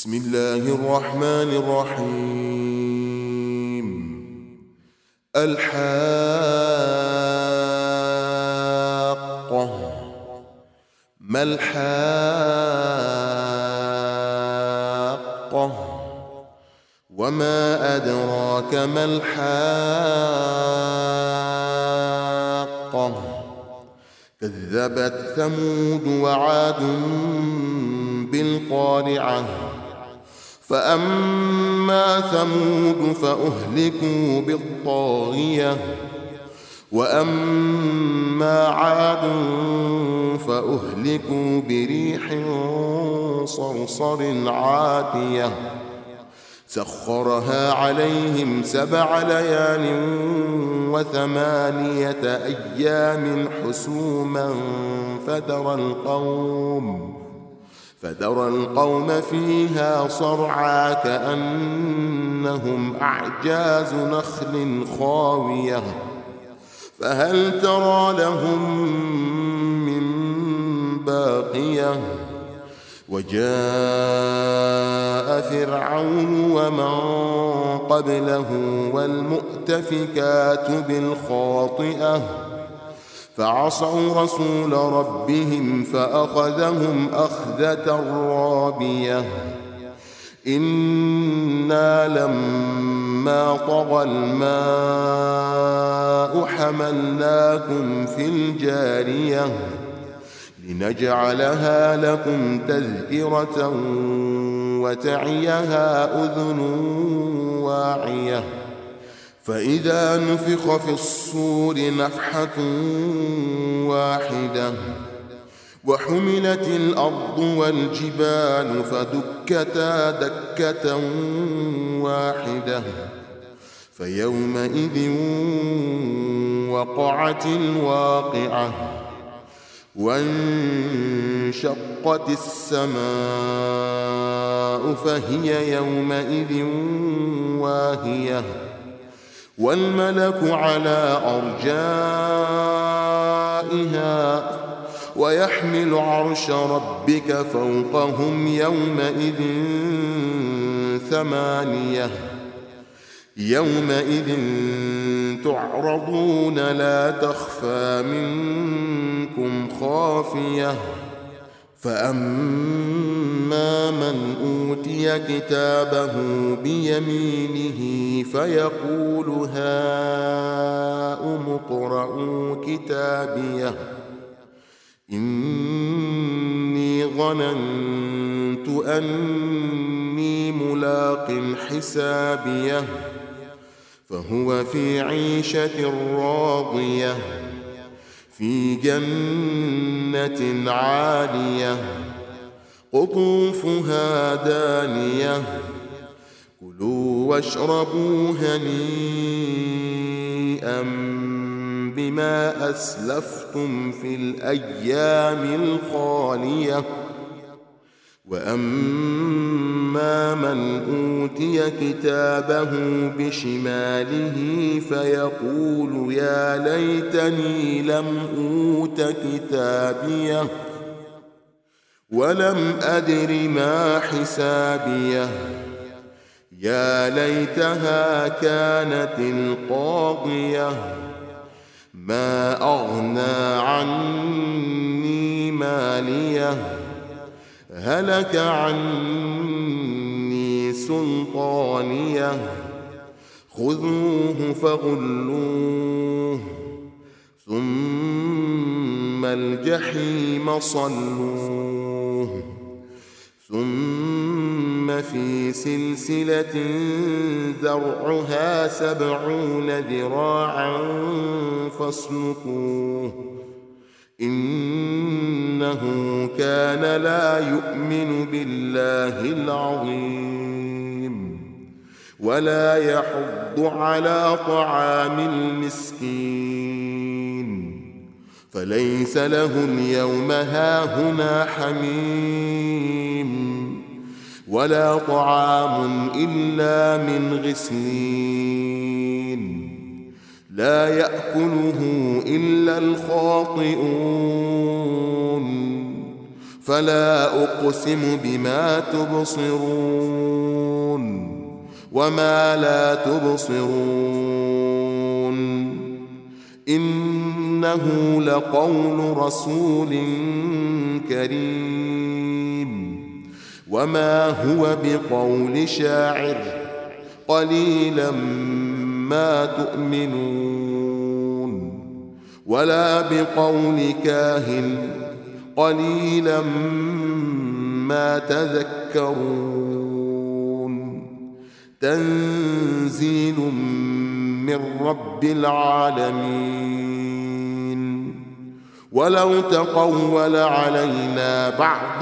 بسم الله الرحمن الرحيم. الحاقة. ما الحاقة؟ وما أدراك ما الحاقة؟ كذبت ثمود وعاد بالقارعة. فأما ثمود فأهلكوا بالطاغية، وأما عاد فأهلكوا بريح صرصر عاتية سخرها عليهم 7 ليال و8 أيام حسوما فترى القوم فيها صرعى كأنهم أعجاز نخل خاوية فهل ترى لهم من باقية. وجاء فرعون ومن قبله والمؤتفكات بالخاطئة فعصوا رسول ربهم فأخذهم أخذة رابية. إنا لما طغى الماء حملناكم في الجارية لنجعلها لكم تذكرة وتعيها أذن واعية. فإذا نفخ في الصور نفحة واحدة وحملت الأرض والجبال فدكتا دكة واحدة فيومئذ وقعت الواقعة. وانشقت السماء فهي يومئذ واهية والملك على أرجائها ويحمل عرش ربك فوقهم يومئذ 8. يومئذ تعرضون لا تخفى منكم خافية. فأما من أوتي كتابه بيمينه فيقول هاؤم اقرءوا كتابيه إني ظننت أني ملاق حسابيه فهو في عيشة راضية في جنة عالية قطوفها دانية كلوا واشربوا هنيئا بما أسلفتم في الأيام الخالية. وأما من أوتي كتابه بشماله فيقول يا ليتني لم أوت كتابيه ولم أدر ما حسابيه يا ليتها كانت القاضية ما أغنى عني ماليه هلك عني سلطانيه خذوه فغلوه ثم الجحيم صلوه ثم في سلسلة ذرعها 70 ذراعا فاسلكوه إنه كان لا يؤمن بالله العظيم ولا يحض على طعام المسكين فليس له اليوم هاهنا حميم ولا طعام إلا من غسلين لا يأكله إلا الخاطئون فلا أقسم بما تبصرون وما لا تبصرون إنه لقول رسول كريم وما هو بقول شاعر قليلا ما تؤمنون ولا بقول كاهن قليلا ما تذكرون تنزيل من رب العالمين ولو تقول علينا بعض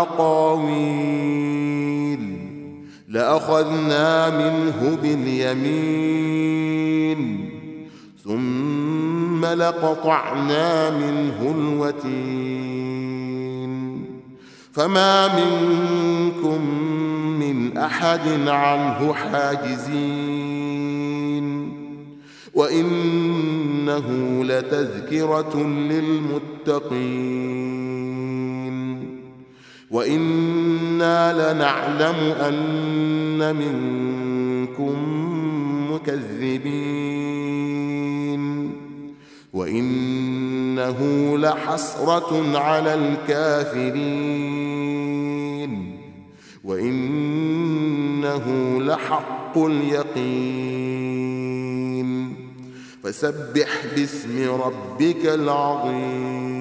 الأقاويل لأخذنا منه باليمين ثم لقطعنا منه الوتين فما منكم من أحد عنه حاجزين وإنه لتذكرة للمتقين وإنا لنعلم أن منكم مكذبين وإنه لحسرة على الكافرين وإنه لحق اليقين فسبح باسم ربك العظيم